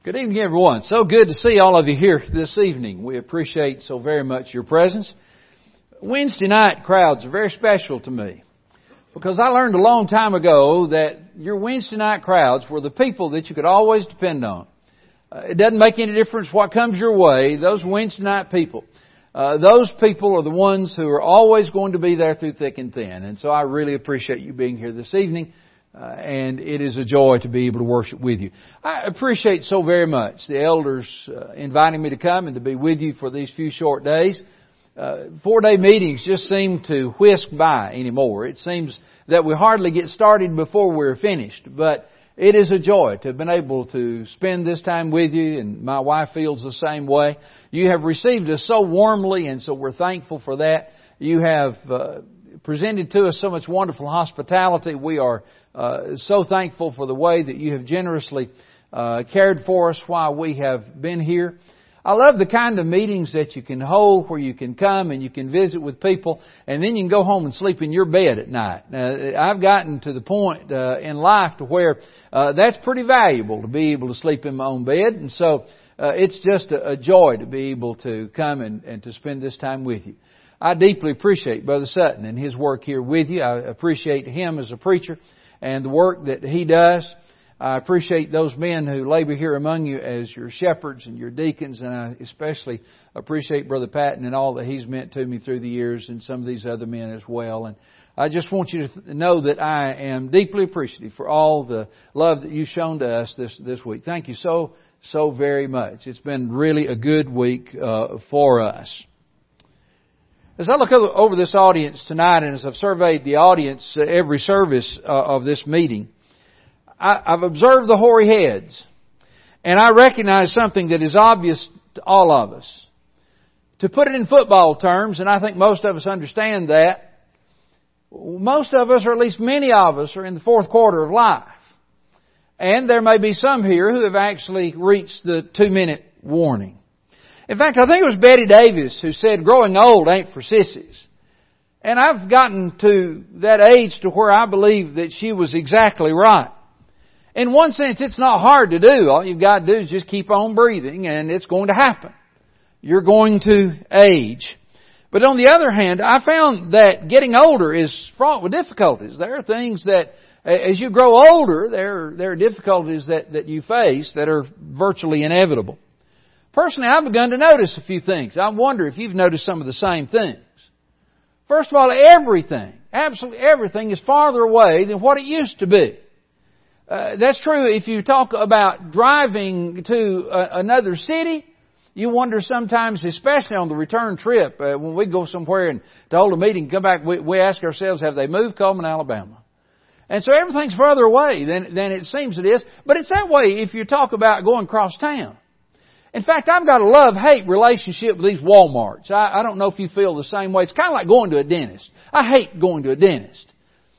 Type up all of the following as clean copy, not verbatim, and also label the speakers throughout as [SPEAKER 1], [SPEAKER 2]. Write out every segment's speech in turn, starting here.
[SPEAKER 1] Good evening, everyone. So good to see all of you here this evening. We appreciate so very much your presence. Wednesday night crowds are very special to me because I learned a long time ago that your Wednesday night crowds were the people that you could always depend on. It doesn't make any difference what comes your way. Those Wednesday night people, those people are the ones who are always going to be there through thick and thin. And so I really appreciate you being here this evening. And it is a joy to be able to worship with you. I appreciate so very much the elders inviting me to come and to be with you for these few short days. 4-day meetings just seem to whisk by anymore. It seems that we hardly get started before we're finished. But it is a joy to have been able to spend this time with you, and my wife feels the same way. You have received us so warmly, and so we're thankful for that. You have presented to us so much wonderful hospitality. We are so thankful for the way that you have generously cared for us while we have been here. I love the kind of meetings that you can hold where you can come and you can visit with people and then you can go home and sleep in your bed at night. I've gotten to the point in life to where that's pretty valuable to be able to sleep in my own bed, and so it's just a joy to be able to come and to spend this time with you. I deeply appreciate Brother Sutton and his work here with you. I appreciate him as a preacher and the work that he does. I appreciate those men who labor here among you as your shepherds and your deacons, and I especially appreciate Brother Patton and all that he's meant to me through the years, and some of these other men as well. And I just want you to know that I am deeply appreciative for all the love that you've shown to us this week. Thank you so very much. It's been really a good week for us. As I look over this audience tonight, and as I've surveyed the audience every service of this meeting, I've observed the hoary heads, and I recognize something that is obvious to all of us. To put it in football terms, and I think most of us understand that, most of us, or at least many of us, are in the fourth quarter of life. And there may be some here who have actually reached the 2-minute warning. In fact, I think it was Betty Davis who said, growing old ain't for sissies. And I've gotten to that age to where I believe that she was exactly right. In one sense, it's not hard to do. All you've got to do is just keep on breathing, and it's going to happen. You're going to age. But on the other hand, I found that getting older is fraught with difficulties. There are things that, as you grow older, there are difficulties that you face that are virtually inevitable. Personally, I've begun to notice a few things. I wonder if you've noticed some of the same things. First of all, everything, absolutely everything is farther away than what it used to be. That's true if you talk about driving to another city. You wonder sometimes, especially on the return trip, when we go somewhere and to hold a meeting, come back, we ask ourselves, have they moved Coleman, Alabama? And so everything's further away than it seems it is. But it's that way if you talk about going across town. In fact, I've got a love-hate relationship with these Walmarts. I don't know if you feel the same way. It's kind of like going to a dentist. I hate going to a dentist.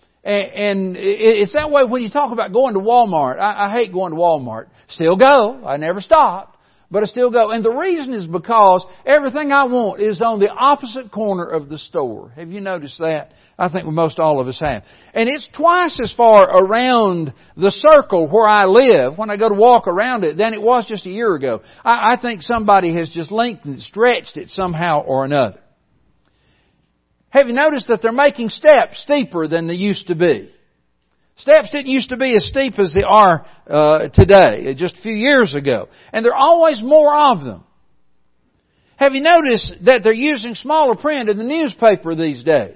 [SPEAKER 1] And it's that way when you talk about going to Walmart. I hate going to Walmart. Still go. I never stopped. But I still go. And the reason is because everything I want is on the opposite corner of the store. Have you noticed that? I think most all of us have. And it's twice as far around the circle where I live when I go to walk around it than it was just a year ago. I think somebody has just lengthened, stretched it somehow or another. Have you noticed that they're making steps steeper than they used to be? Steps didn't used to be as steep as they are today, just a few years ago. And there are always more of them. Have you noticed that they're using smaller print in the newspaper these days?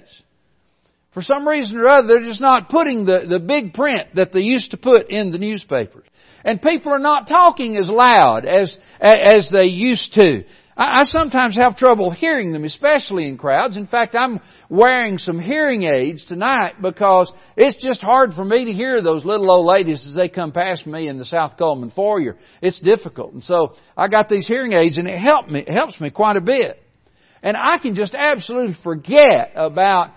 [SPEAKER 1] For some reason or other, they're just not putting the big print that they used to put in the newspapers. And people are not talking as loud as they used to. I sometimes have trouble hearing them, especially in crowds. In fact, I'm wearing some hearing aids tonight because it's just hard for me to hear those little old ladies as they come past me in the South Coleman foyer. It's difficult. And so I got these hearing aids, and it helps me quite a bit. And I can just absolutely forget about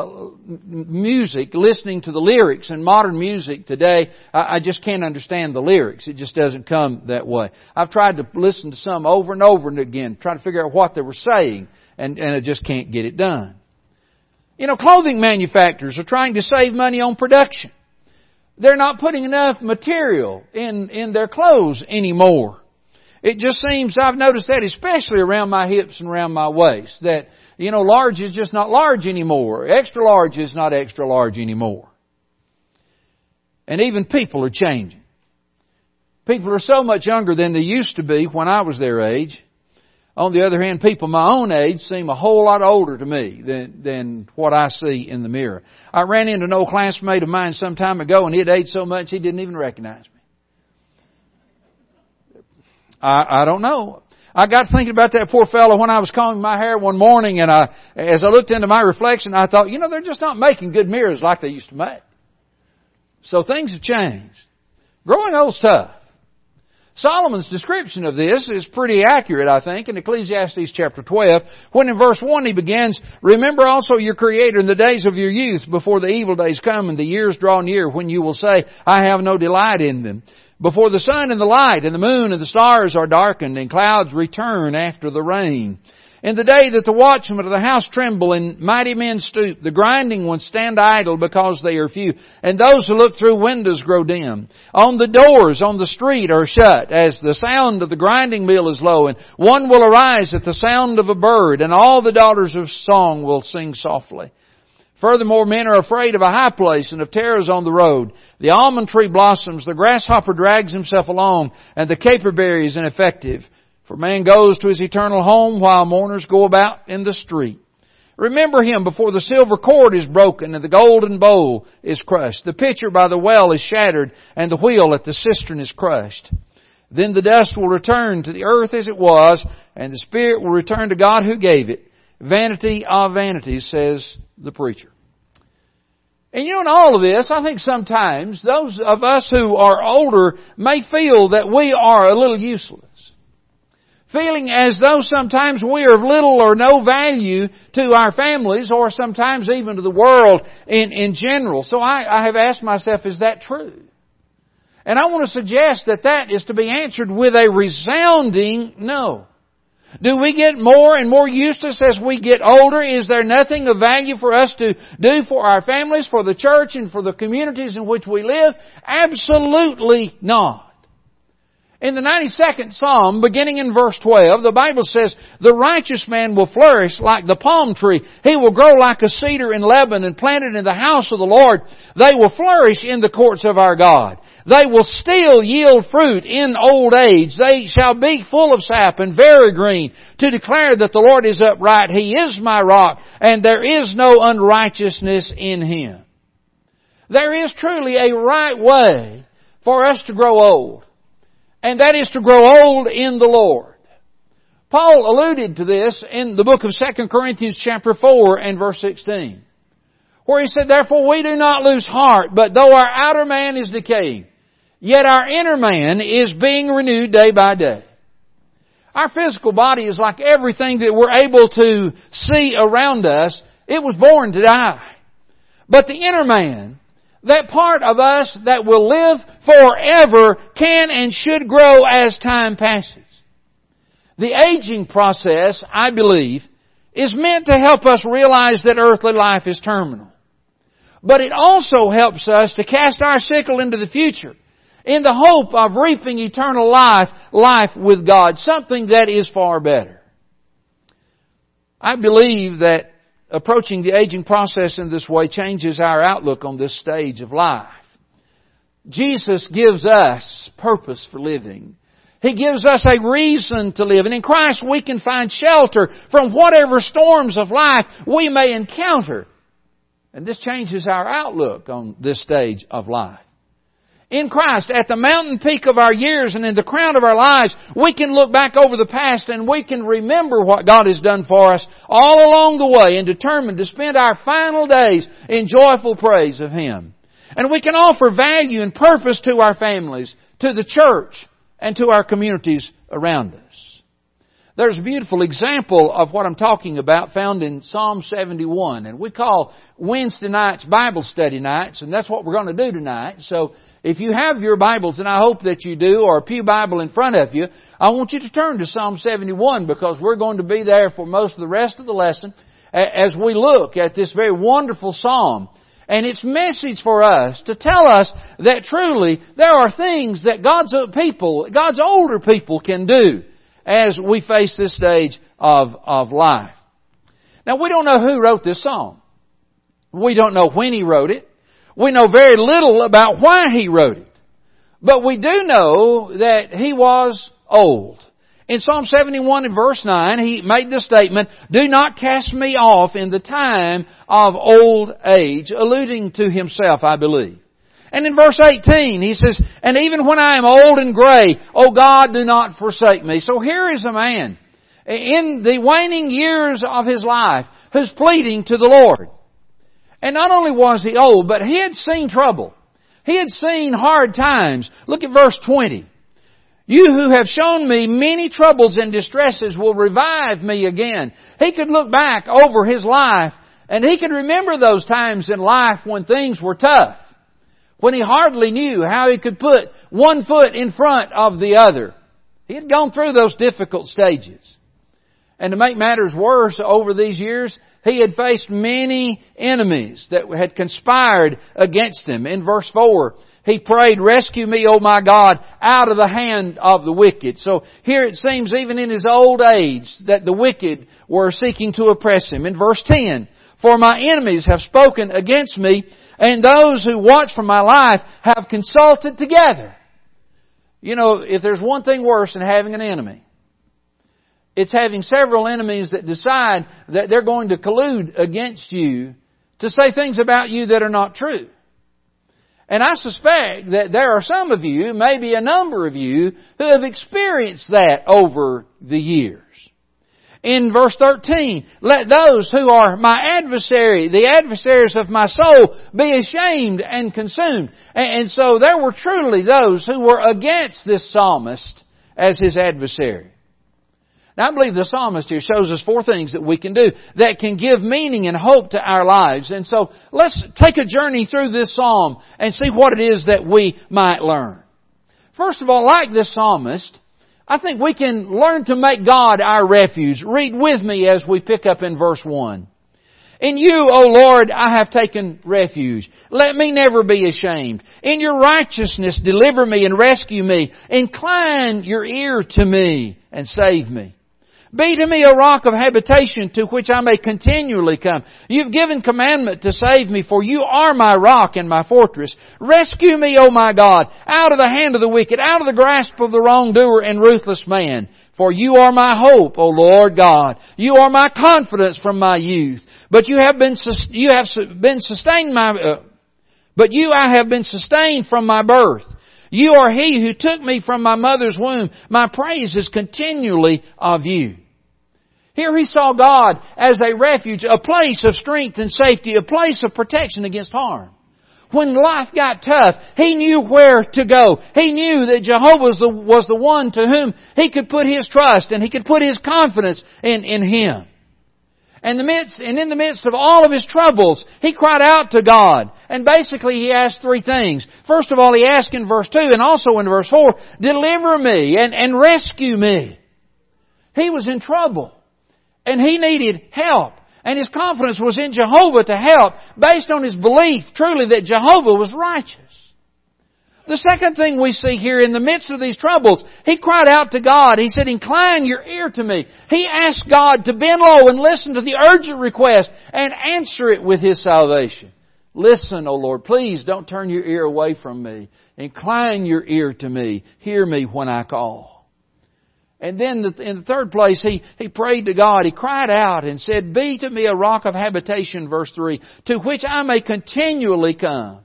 [SPEAKER 1] music, listening to the lyrics. In modern music today, I just can't understand the lyrics. It just doesn't come that way. I've tried to listen to some over and over and again, try to figure out what they were saying, and I just can't get it done. You know, clothing manufacturers are trying to save money on production. They're not putting enough material in their clothes anymore. It just seems, I've noticed that especially around my hips and around my waist, that, large is just not large anymore. Extra large is not extra large anymore. And even people are changing. People are so much younger than they used to be when I was their age. On the other hand, people my own age seem a whole lot older to me than what I see in the mirror. I ran into an old classmate of mine some time ago, and he had aged so much he didn't even recognize me. I don't know. I got thinking about that poor fellow when I was combing my hair one morning, and as I looked into my reflection, I thought, they're just not making good mirrors like they used to make. So things have changed. Growing old's tough. Solomon's description of this is pretty accurate, I think, in Ecclesiastes chapter 12, when in verse 1 he begins, "Remember also your Creator in the days of your youth, before the evil days come and the years draw near, when you will say, I have no delight in them. Before the sun and the light and the moon and the stars are darkened and clouds return after the rain. In the day that the watchmen of the house tremble and mighty men stoop, the grinding ones stand idle because they are few, and those who look through windows grow dim. On the doors on the street are shut, as the sound of the grinding mill is low, and one will arise at the sound of a bird, and all the daughters of song will sing softly. Furthermore, men are afraid of a high place and of terrors on the road. The almond tree blossoms, the grasshopper drags himself along, and the caperberry is ineffective. For man goes to his eternal home while mourners go about in the street. Remember him before the silver cord is broken and the golden bowl is crushed. The pitcher by the well is shattered and the wheel at the cistern is crushed. Then the dust will return to the earth as it was, and the spirit will return to God who gave it. Vanity of vanities, says the preacher." And in all of this, I think sometimes those of us who are older may feel that we are a little useless. Feeling as though sometimes we are of little or no value to our families, or sometimes even to the world in general. So I have asked myself, is that true? And I want to suggest that is to be answered with a resounding no. Do we get more and more useless as we get older? Is there nothing of value for us to do for our families, for the church, and for the communities in which we live? Absolutely not. In the 92nd Psalm, beginning in verse 12, the Bible says, "The righteous man will flourish like the palm tree. He will grow like a cedar in Lebanon, planted in the house of the Lord. They will flourish in the courts of our God. They will still yield fruit in old age. They shall be full of sap and very green, to declare that the Lord is upright. He is my rock, and there is no unrighteousness in Him." There is truly a right way for us to grow old. And that is to grow old in the Lord. Paul alluded to this in the book of 2 Corinthians chapter 4 and verse 16, where he said, "Therefore we do not lose heart, but though our outer man is decaying, yet our inner man is being renewed day by day." Our physical body is like everything that we're able to see around us. It was born to die. But the inner man, that part of us that will live forever, can and should grow as time passes. The aging process, I believe, is meant to help us realize that earthly life is terminal. But it also helps us to cast our sickle into the future in the hope of reaping eternal life with God, something that is far better. I believe that approaching the aging process in this way changes our outlook on this stage of life. Jesus gives us purpose for living. He gives us a reason to live. And in Christ we can find shelter from whatever storms of life we may encounter. And this changes our outlook on this stage of life. In Christ, at the mountain peak of our years and in the crown of our lives, we can look back over the past and we can remember what God has done for us all along the way and determine to spend our final days in joyful praise of Him. And we can offer value and purpose to our families, to the church, and to our communities around us. There's a beautiful example of what I'm talking about found in Psalm 71. And we call Wednesday nights Bible study nights, and that's what we're going to do tonight. So if you have your Bibles, and I hope that you do, or a pew Bible in front of you, I want you to turn to Psalm 71, because we're going to be there for most of the rest of the lesson as we look at this very wonderful psalm. And it's message for us to tell us that truly there are things that God's older people can do as we face this stage of life. Now we don't know who wrote this psalm. We don't know when he wrote it. We know very little about why he wrote it. But we do know that he was old. In Psalm 71 and verse 9, he made the statement, "Do not cast me off in the time of old age," alluding to himself, I believe. And in verse 18, he says, "And even when I am old and gray, O God, do not forsake me." So here is a man in the waning years of his life who's pleading to the Lord. And not only was he old, but he had seen trouble. He had seen hard times. Look at verse 20. "You who have shown me many troubles and distresses will revive me again." He could look back over his life and he could remember those times in life when things were tough, when he hardly knew how he could put one foot in front of the other. He had gone through those difficult stages. And to make matters worse, over these years, he had faced many enemies that had conspired against him. In verse 4, he prayed, "Rescue me, O my God, out of the hand of the wicked." So here it seems even in his old age that the wicked were seeking to oppress him. In verse 10, "For my enemies have spoken against me, and those who watch for my life have consulted together." You know, if there's one thing worse than having an enemy, it's having several enemies that decide that they're going to collude against you to say things about you that are not true. And I suspect that there are some of you, maybe a number of you, who have experienced that over the years. In verse 13, "Let those who are my adversary, the adversaries of my soul, be ashamed and consumed." And so there were truly those who were against this psalmist as his adversary. Now I believe the psalmist here shows us 4 things that we can do that can give meaning and hope to our lives. And so let's take a journey through this psalm and see what it is that we might learn. First of all, like this psalmist, I think we can learn to make God our refuge. Read with me as we pick up in verse 1. "In you, O Lord, I have taken refuge. Let me never be ashamed. In your righteousness deliver me and rescue me. Incline your ear to me and save me. Be to me a rock of habitation to which I may continually come. You've given commandment to save me, for you are my rock and my fortress. Rescue me, O my God, out of the hand of the wicked, out of the grasp of the wrongdoer and ruthless man. For you are my hope, O Lord God. You are my confidence from my youth. But I have been sustained from my birth. You are He who took me from my mother's womb. My praise is continually of you." Here he saw God as a refuge, a place of strength and safety, a place of protection against harm. When life got tough, he knew where to go. He knew that Jehovah was the one to whom he could put his trust and he could put his confidence in Him. And in the midst of all of his troubles, he cried out to God. And basically he asked 3 things. First of all, he asked in verse 2 and also in verse 4, "Deliver me and rescue me." He was in trouble. And he needed help. And his confidence was in Jehovah to help based on his belief truly that Jehovah was righteous. The second thing we see here in the midst of these troubles, he cried out to God. He said, "Incline your ear to me." He asked God to bend low and listen to the urgent request and answer it with His salvation. "Listen, O Lord, please don't turn your ear away from me. Incline your ear to me. Hear me when I call." And then in the third place, he prayed to God. He cried out and said, "Be to me a rock of habitation," verse 3, "to which I may continually come."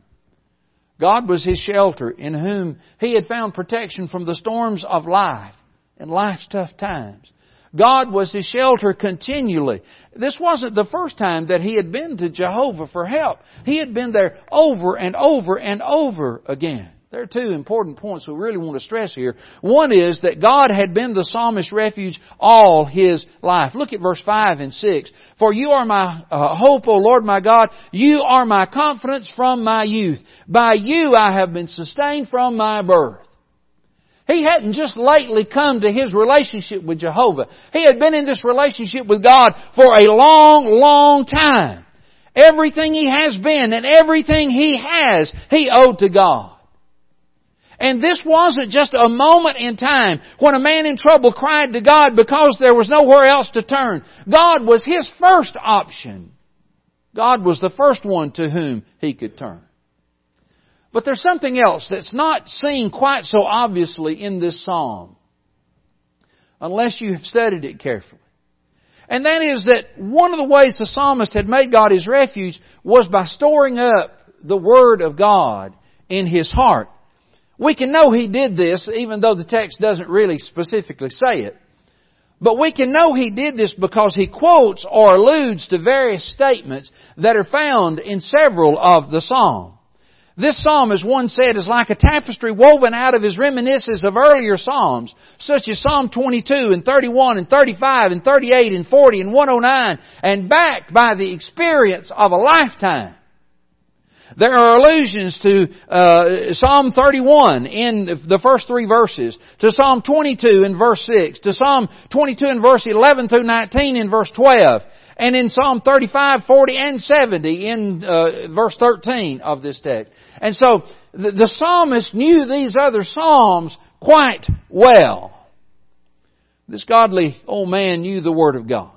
[SPEAKER 1] God was his shelter, in whom he had found protection from the storms of life and life's tough times. God was his shelter continually. This wasn't the first time that he had been to Jehovah for help. He had been there over and over and over again. There are 2 important points we really want to stress here. One is that God had been the psalmist's refuge all his life. Look at verse 5 and 6. "For you are my hope, O Lord my God. You are my confidence from my youth. By you I have been sustained from my birth." He hadn't just lately come to his relationship with Jehovah. He had been in this relationship with God for a long, long time. Everything he has been and everything he has, he owed to God. And this wasn't just a moment in time when a man in trouble cried to God because there was nowhere else to turn. God was his first option. God was the first one to whom he could turn. But there's something else that's not seen quite so obviously in this psalm, unless you have studied it carefully. And that is that one of the ways the psalmist had made God his refuge was by storing up the Word of God in his heart. We can know he did this even though the text doesn't really specifically say it. But we can know he did this because he quotes or alludes to various statements that are found in several of the Psalms. This psalm, as one said, is like a tapestry woven out of his reminiscences of earlier psalms, such as Psalm 22 and 31 and 35 and 38 and 40 and 109, and backed by the experience of a lifetime. There are allusions to Psalm 31 in the first 3 verses, to Psalm 22 in verse 6, to Psalm 22 in verse 11 through 19 in verse 12, and in Psalm 35, 40, and 70 in verse 13 of this text. And so the psalmist knew these other psalms quite well. This godly old man knew the Word of God.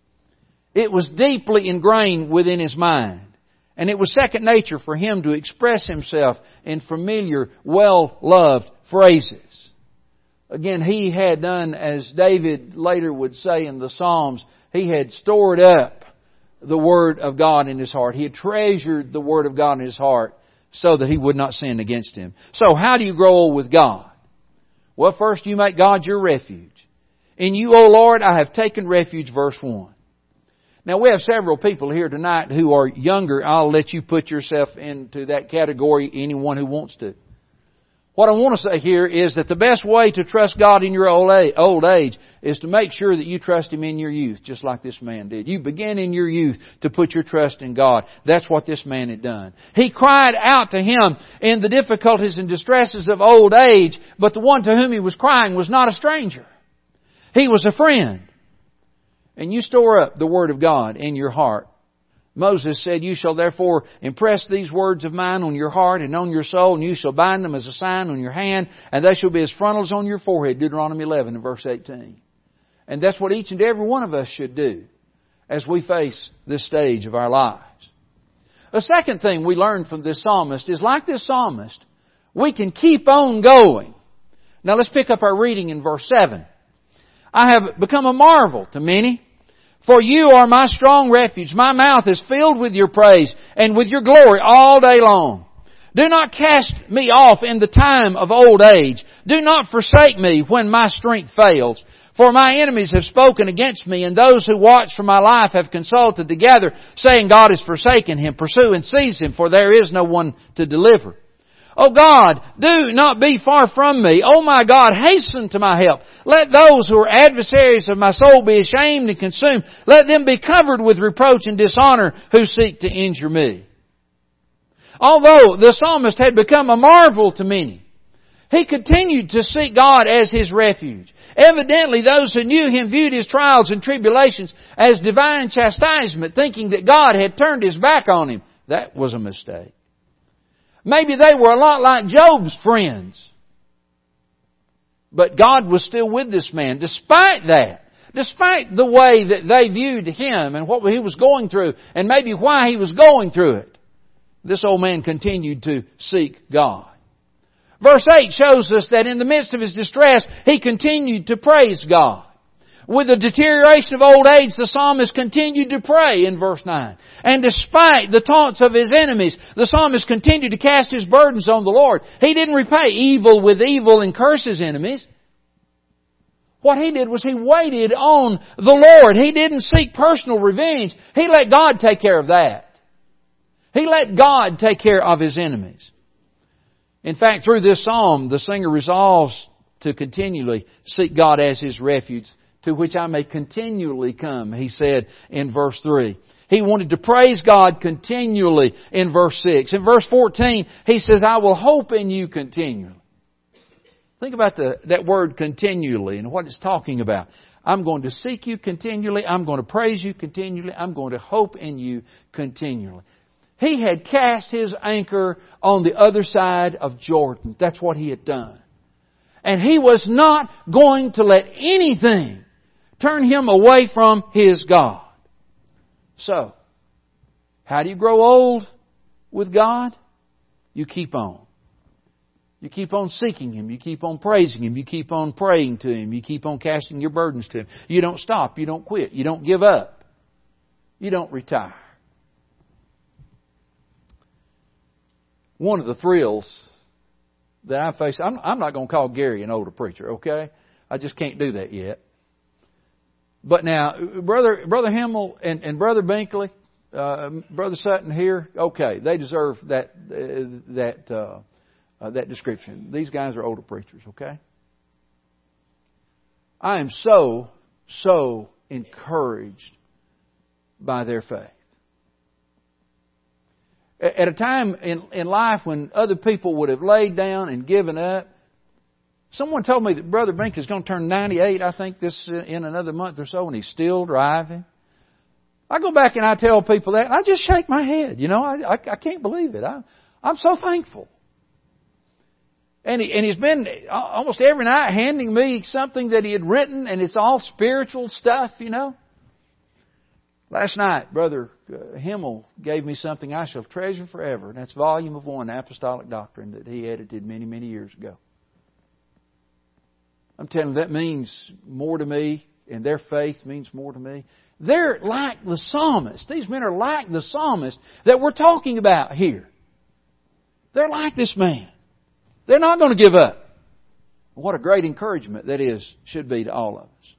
[SPEAKER 1] It was deeply ingrained within his mind. And it was second nature for him to express himself in familiar, well-loved phrases. Again, he had done, as David later would say in the Psalms, he had stored up the Word of God in his heart. He had treasured the Word of God in his heart so that he would not sin against Him. So how do you grow old with God? Well, first you make God your refuge. In you, O Lord, I have taken refuge, verse 1. Now, we have several people here tonight who are younger. I'll let you put yourself into that category, anyone who wants to. What I want to say here is that the best way to trust God in your old age is to make sure that you trust Him in your youth, just like this man did. You began in your youth to put your trust in God. That's what this man had done. He cried out to Him in the difficulties and distresses of old age, but the one to whom he was crying was not a stranger. He was a friend. And you store up the Word of God in your heart. Moses said, you shall therefore impress these words of mine on your heart and on your soul, and you shall bind them as a sign on your hand, and they shall be as frontals on your forehead. Deuteronomy 11 and verse 18. And that's what each and every one of us should do as we face this stage of our lives. A second thing we learn from this psalmist is, like this psalmist, we can keep on going. Now let's pick up our reading in verse 7. I have become a marvel to many. For you are my strong refuge. My mouth is filled with your praise and with your glory all day long. Do not cast me off in the time of old age. Do not forsake me when my strength fails. For my enemies have spoken against me, and those who watch for my life have consulted together, saying, God has forsaken him. Pursue and seize him, for there is no one to deliver. O God, do not be far from me. O my God, hasten to my help. Let those who are adversaries of my soul be ashamed and consumed. Let them be covered with reproach and dishonor who seek to injure me. Although the psalmist had become a marvel to many, he continued to seek God as his refuge. Evidently, those who knew him viewed his trials and tribulations as divine chastisement, thinking that God had turned his back on him. That was a mistake. Maybe they were a lot like Job's friends. But God was still with this man despite that. Despite the way that they viewed him and what he was going through and maybe why he was going through it. This old man continued to seek God. Verse 8 shows us that in the midst of his distress, he continued to praise God. With the deterioration of old age, the psalmist continued to pray in verse 9. And despite the taunts of his enemies, the psalmist continued to cast his burdens on the Lord. He didn't repay evil with evil and curse his enemies. What he did was he waited on the Lord. He didn't seek personal revenge. He let God take care of that. He let God take care of his enemies. In fact, through this psalm, the singer resolves to continually seek God as his refuge, to which I may continually come, he said in verse 3. He wanted to praise God continually in verse 6. In verse 14, he says, I will hope in you continually. Think about that word continually and what it's talking about. I'm going to seek You continually. I'm going to praise You continually. I'm going to hope in You continually. He had cast his anchor on the other side of Jordan. That's what he had done. And he was not going to let anything turn him away from his God. So, how do you grow old with God? You keep on. You keep on seeking Him. You keep on praising Him. You keep on praying to Him. You keep on casting your burdens to Him. You don't stop. You don't quit. You don't give up. You don't retire. One of the thrills that I face, I'm not going to call Gary an older preacher, okay? I just can't do that yet. But now, Brother Himmel and Brother Binkley, Brother Sutton here, okay, they deserve that description. These guys are older preachers, okay? I am so encouraged by their faith. At a time in life when other people would have laid down and given up, someone told me that Brother Binkley is going to turn 98, I think, in another month or so, and he's still driving. I go back and I tell people that, and I just shake my head. You know, I can't believe it. I'm so thankful. And he's been almost every night handing me something that he had written, and it's all spiritual stuff, you know. Last night, Brother Himmel gave me something I shall treasure forever, and that's Volume of 1, Apostolic Doctrine, that he edited many years ago. I'm telling you, that means more to me, and their faith means more to me. They're like the psalmist. These men are like the psalmist that we're talking about here. They're like this man. They're not going to give up. What a great encouragement that should be to all of us.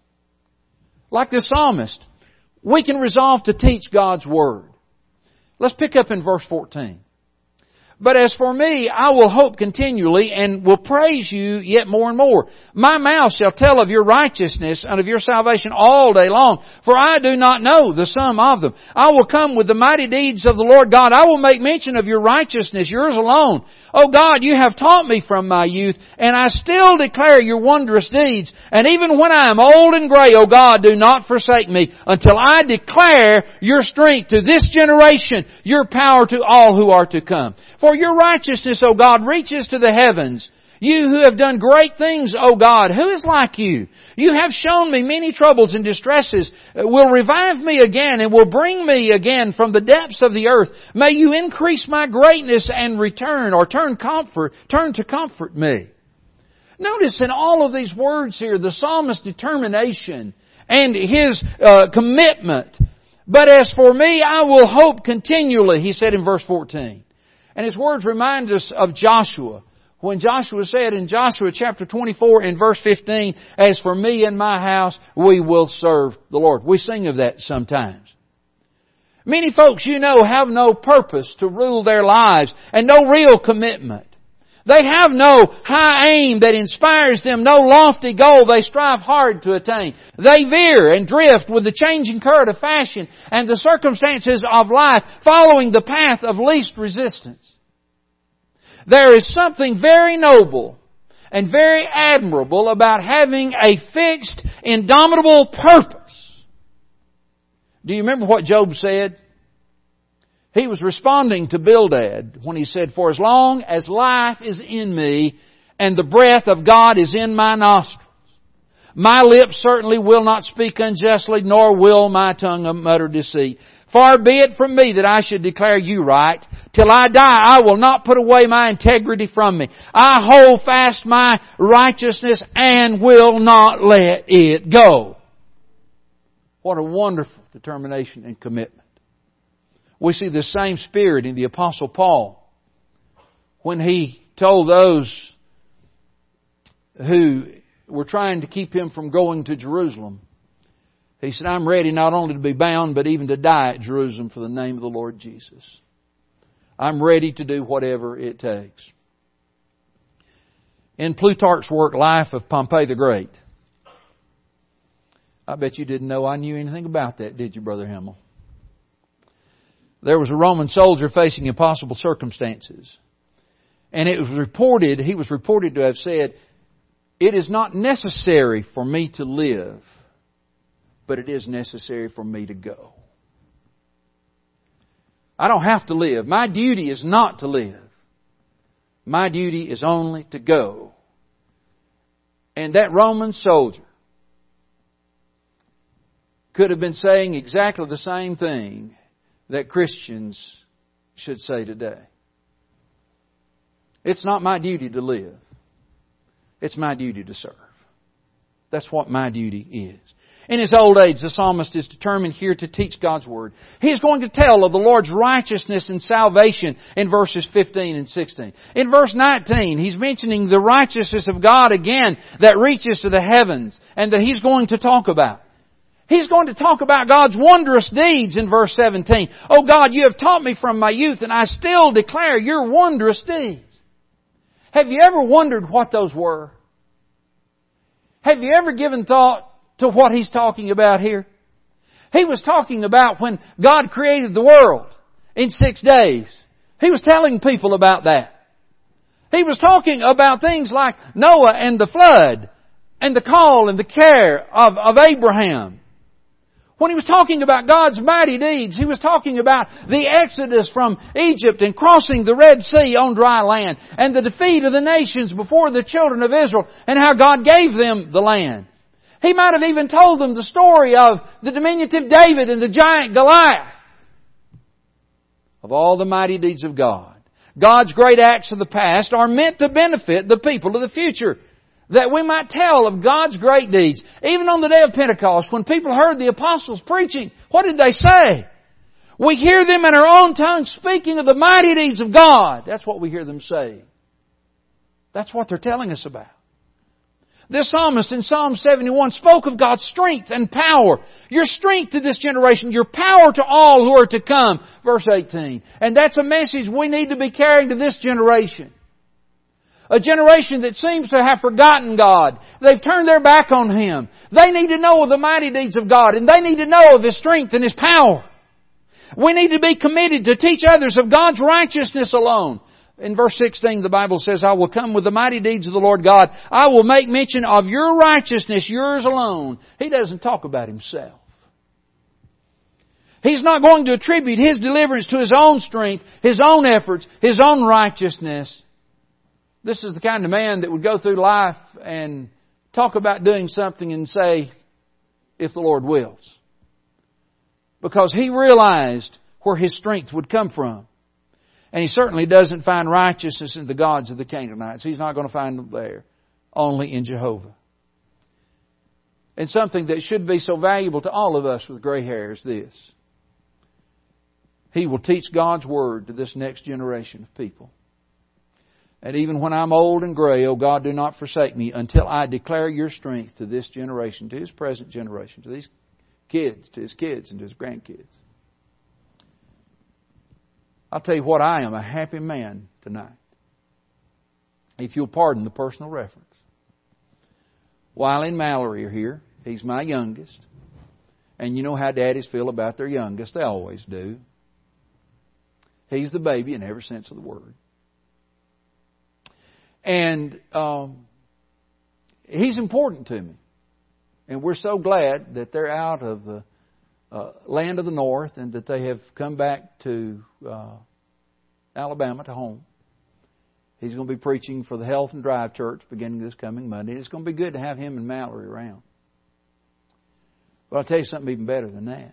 [SPEAKER 1] Like the psalmist, we can resolve to teach God's Word. Let's pick up in verse 14. But as for me, I will hope continually and will praise You yet more and more. My mouth shall tell of Your righteousness and of Your salvation all day long, for I do not know the sum of them. I will come with the mighty deeds of the Lord God. I will make mention of Your righteousness, Yours alone. O God, You have taught me from my youth, and I still declare Your wondrous deeds. And even when I am old and gray, O God, do not forsake me until I declare Your strength to this generation, Your power to all who are to come. For Your righteousness, O God, reaches to the heavens. You who have done great things, O God, who is like You? You have shown me many troubles and distresses, will revive me again and will bring me again from the depths of the earth. May You increase my greatness and turn to comfort me. Notice in all of these words here, the psalmist's determination and his commitment. But as for me, I will hope continually, he said in verse 14. And his words remind us of Joshua. When Joshua said in Joshua chapter 24 and verse 15, as for me and my house, we will serve the Lord. We sing of that sometimes. Many folks, you know, have no purpose to rule their lives and no real commitment. They have no high aim that inspires them, no lofty goal they strive hard to attain. They veer and drift with the changing current of fashion and the circumstances of life, following the path of least resistance. There is something very noble and very admirable about having a fixed, indomitable purpose. Do you remember what Job said? He was responding to Bildad when he said, for as long as life is in me and the breath of God is in my nostrils, my lips certainly will not speak unjustly, nor will my tongue mutter deceit. Far be it from me that I should declare You right. Till I die, I will not put away my integrity from me. I hold fast my righteousness and will not let it go. What a wonderful determination and commitment. We see the same spirit in the Apostle Paul when he told those who were trying to keep him from going to Jerusalem. He said, I'm ready not only to be bound, but even to die at Jerusalem for the name of the Lord Jesus. I'm ready to do whatever it takes. In Plutarch's work, Life of Pompey the Great, I bet you didn't know I knew anything about that, did you, Brother Himmel? There was a Roman soldier facing impossible circumstances. And he was reported to have said, It is not necessary for me to live, but it is necessary for me to go. I don't have to live. My duty is not to live. My duty is only to go. And that Roman soldier could have been saying exactly the same thing that Christians should say today. It's not my duty to live. It's my duty to serve. That's what my duty is. In his old age, the psalmist is determined here to teach God's Word. He is going to tell of the Lord's righteousness and salvation in verses 15 and 16. In verse 19, he's mentioning the righteousness of God again that reaches to the heavens and that he's going to talk about. He's going to talk about God's wondrous deeds in verse 17. Oh God, you have taught me from my youth, and I still declare your wondrous deeds. Have you ever wondered what those were? Have you ever given thought to what he's talking about here? He was talking about when God created the world in 6 days. He was telling people about that. He was talking about things like Noah and the flood and the call and the care of Abraham. When he was talking about God's mighty deeds, he was talking about the exodus from Egypt and crossing the Red Sea on dry land and the defeat of the nations before the children of Israel and how God gave them the land. He might have even told them the story of the diminutive David and the giant Goliath. Of all the mighty deeds of God, God's great acts of the past are meant to benefit the people of the future, that we might tell of God's great deeds. Even on the day of Pentecost, when people heard the apostles preaching, what did they say? We hear them in our own tongue speaking of the mighty deeds of God. That's what we hear them say. That's what they're telling us about. This psalmist in Psalm 71 spoke of God's strength and power. Your strength to this generation, your power to all who are to come. Verse 18. And that's a message we need to be carrying to this generation. A generation that seems to have forgotten God. They've turned their back on Him. They need to know of the mighty deeds of God, and they need to know of His strength and His power. We need to be committed to teach others of God's righteousness alone. In verse 16, the Bible says, I will come with the mighty deeds of the Lord God. I will make mention of your righteousness, yours alone. He doesn't talk about Himself. He's not going to attribute His deliverance to His own strength, His own efforts, His own righteousness. This is the kind of man that would go through life and talk about doing something and say, if the Lord wills. Because he realized where his strength would come from. And he certainly doesn't find righteousness in the gods of the Canaanites. He's not going to find them there. Only in Jehovah. And something that should be so valuable to all of us with gray hair is this. He will teach God's Word to this next generation of people. And even when I'm old and gray, oh God, do not forsake me until I declare your strength to this generation, to his present generation, to these kids, to his kids, and to his grandkids. I'll tell you what, I am a happy man tonight. If you'll pardon the personal reference. Wiley and Mallory are here. He's my youngest. And you know how daddies feel about their youngest. They always do. He's the baby in every sense of the word. And he's important to me. And we're so glad that they're out of the land of the north and that they have come back to Alabama, to home. He's going to be preaching for the Health and Drive Church beginning this coming Monday. It's going to be good to have him and Mallory around. But I'll tell you something even better than that.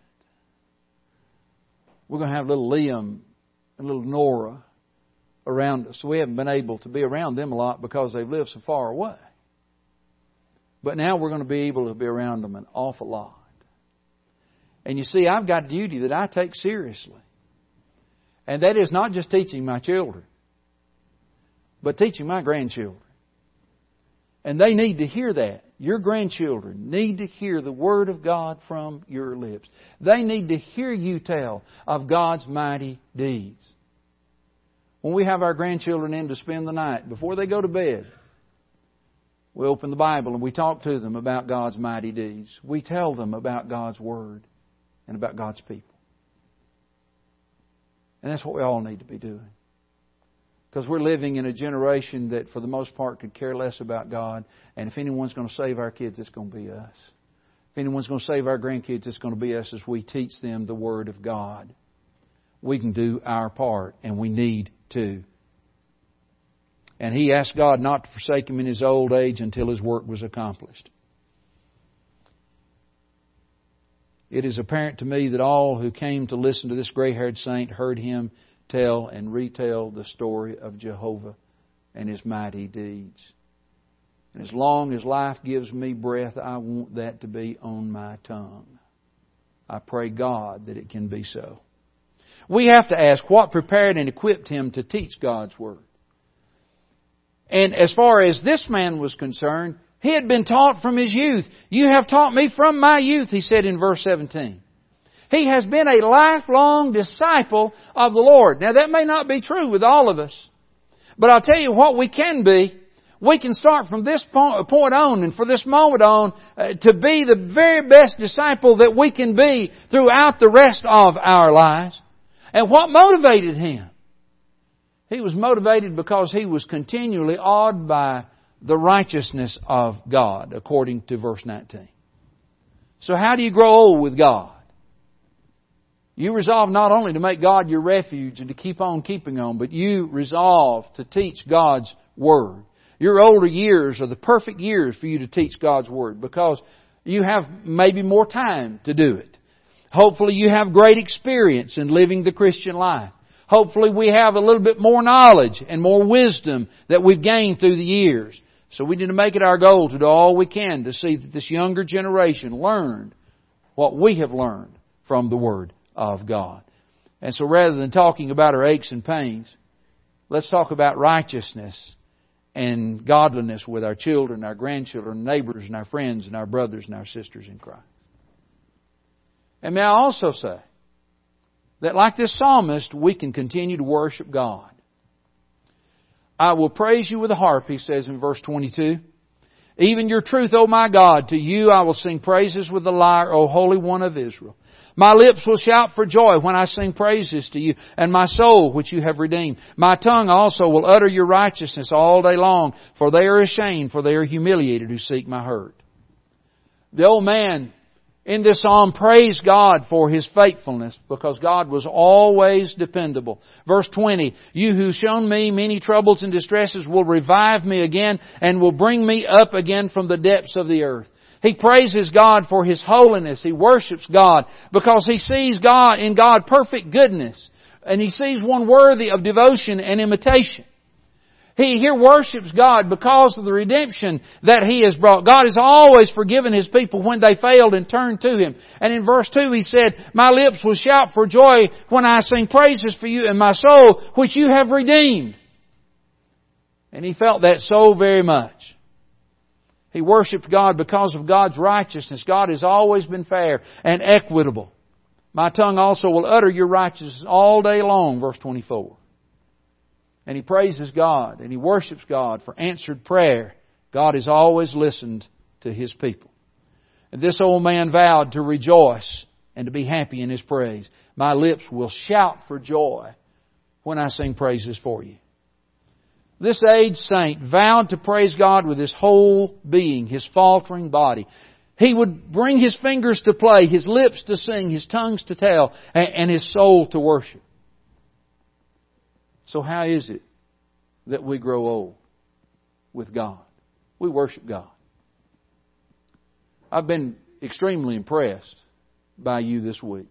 [SPEAKER 1] We're going to have little Liam and little Nora around us. We haven't been able to be around them a lot because they've lived so far away. But now we're going to be able to be around them an awful lot. And you see, I've got a duty that I take seriously. And that is not just teaching my children, but teaching my grandchildren. And they need to hear that. Your grandchildren need to hear the Word of God from your lips. They need to hear you tell of God's mighty deeds. When we have our grandchildren in to spend the night, before they go to bed, we open the Bible and we talk to them about God's mighty deeds. We tell them about God's Word and about God's people. And that's what we all need to be doing. Because we're living in a generation that for the most part could care less about God. And if anyone's going to save our kids, it's going to be us. If anyone's going to save our grandkids, it's going to be us as we teach them the Word of God. We can do our part, and we need to. And he asked God not to forsake him in his old age until his work was accomplished. It is apparent to me that all who came to listen to this gray-haired saint heard him tell and retell the story of Jehovah and His mighty deeds. And as long as life gives me breath, I want that to be on my tongue. I pray God that it can be so. We have to ask what prepared and equipped him to teach God's Word. And as far as this man was concerned, he had been taught from his youth. You have taught me from my youth, he said in verse 17. He has been a lifelong disciple of the Lord. Now that may not be true with all of us. But I'll tell you what we can be. We can start from this point on and for this moment on to be the very best disciple that we can be throughout the rest of our lives. And what motivated him? He was motivated because he was continually awed by the righteousness of God, according to verse 19. So how do you grow old with God? You resolve not only to make God your refuge and to keep on keeping on, but you resolve to teach God's Word. Your older years are the perfect years for you to teach God's Word because you have maybe more time to do it. Hopefully you have great experience in living the Christian life. Hopefully we have a little bit more knowledge and more wisdom that we've gained through the years. So we need to make it our goal to do all we can to see that this younger generation learned what we have learned from the Word of God. And so rather than talking about our aches and pains, let's talk about righteousness and godliness with our children, our grandchildren, neighbors, and our friends, and our brothers and our sisters in Christ. And may I also say that like this psalmist, we can continue to worship God. I will praise you with a harp, he says in verse 22. Even your truth, O my God, to you I will sing praises with the lyre, O Holy One of Israel. My lips will shout for joy when I sing praises to you, and my soul which you have redeemed. My tongue also will utter your righteousness all day long, for they are ashamed, for they are humiliated who seek my hurt. The old man in this psalm praised God for His faithfulness, because God was always dependable. Verse 20, you who shown me many troubles and distresses will revive me again, and will bring me up again from the depths of the earth. He praises God for His holiness. He worships God because he sees God in God perfect goodness. And he sees one worthy of devotion and imitation. He here worships God because of the redemption that He has brought. God has always forgiven His people when they failed and turned to Him. And in verse 2 He said, my lips will shout for joy when I sing praises for you, and my soul which you have redeemed. And he felt that so very much. He worshipped God because of God's righteousness. God has always been fair and equitable. My tongue also will utter your righteousness all day long, verse 24. And he praises God and he worships God for answered prayer. God has always listened to His people. And this old man vowed to rejoice and to be happy in his praise. My lips will shout for joy when I sing praises for you. This aged saint vowed to praise God with his whole being, his faltering body. He would bring his fingers to play, his lips to sing, his tongues to tell, and his soul to worship. So how is it that we grow old with God? We worship God. I've been extremely impressed by you this week.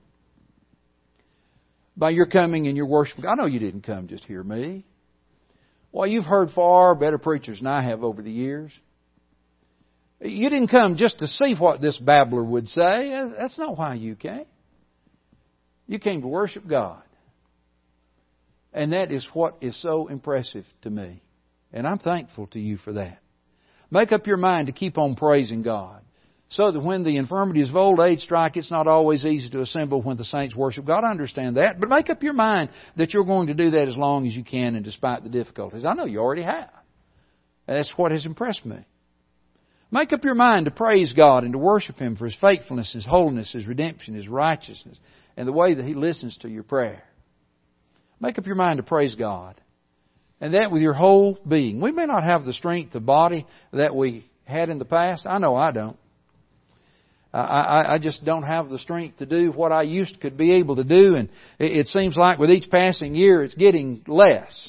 [SPEAKER 1] By your coming and your worship. I know you didn't come just to hear me. Well, you've heard far better preachers than I have over the years. You didn't come just to see what this babbler would say. That's not why you came. You came to worship God. And that is what is so impressive to me. And I'm thankful to you for that. Make up your mind to keep on praising God, so that when the infirmities of old age strike, it's not always easy to assemble when the saints worship God. I understand that. But make up your mind that you're going to do that as long as you can and despite the difficulties. I know you already have. And that's what has impressed me. Make up your mind to praise God and to worship Him for His faithfulness, His holiness, His redemption, His righteousness, and the way that He listens to your prayer. Make up your mind to praise God and that with your whole being. We may not have the strength of body that we had in the past. I know I don't. I just don't have the strength to do what I could be able to do, and it seems like with each passing year it's getting less.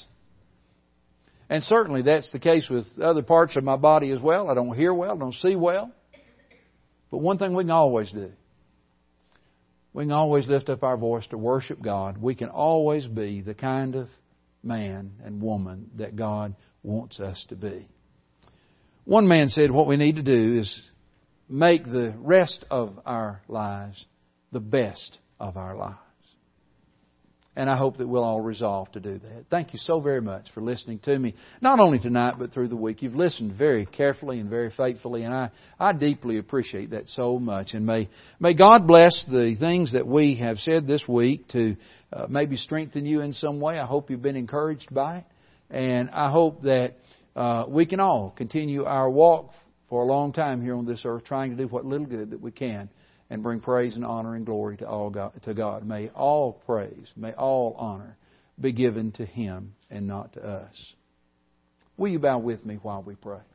[SPEAKER 1] And certainly that's the case with other parts of my body as well. I don't hear well, don't see well. But one thing we can always do, we can always lift up our voice to worship God. We can always be the kind of man and woman that God wants us to be. One man said what we need to do is make the rest of our lives the best of our lives. And I hope that we'll all resolve to do that. Thank you so very much for listening to me, not only tonight but through the week. You've listened very carefully and very faithfully, and I deeply appreciate that so much. And may God bless the things that we have said this week to maybe strengthen you in some way. I hope you've been encouraged by it. And I hope that we can all continue our walk for a long time here on this earth, trying to do what little good that we can and bring praise and honor and glory to God. May all praise, may all honor be given to Him and not to us. Will you bow with me while we pray?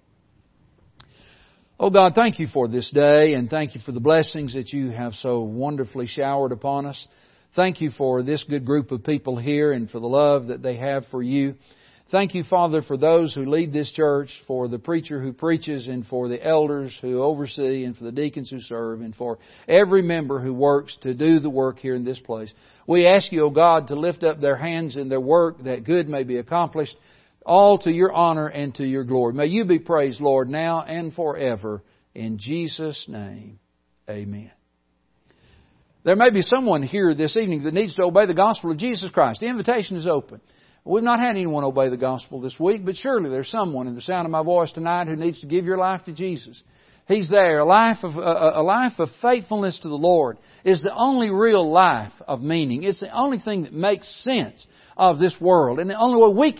[SPEAKER 1] Oh God, thank you for this day, and thank you for the blessings that you have so wonderfully showered upon us. Thank you for this good group of people here and for the love that they have for you. Thank you, Father, for those who lead this church, for the preacher who preaches, and for the elders who oversee, and for the deacons who serve, and for every member who works to do the work here in this place. We ask you, O God, to lift up their hands in their work that good may be accomplished, all to your honor and to your glory. May you be praised, Lord, now and forever. In Jesus' name, amen. There may be someone here this evening that needs to obey the gospel of Jesus Christ. The invitation is open. We've not had anyone obey the gospel this week, but surely there's someone in the sound of my voice tonight who needs to give your life to Jesus. He's there. A life of faithfulness to the Lord is the only real life of meaning. It's the only thing that makes sense of this world. And the only way we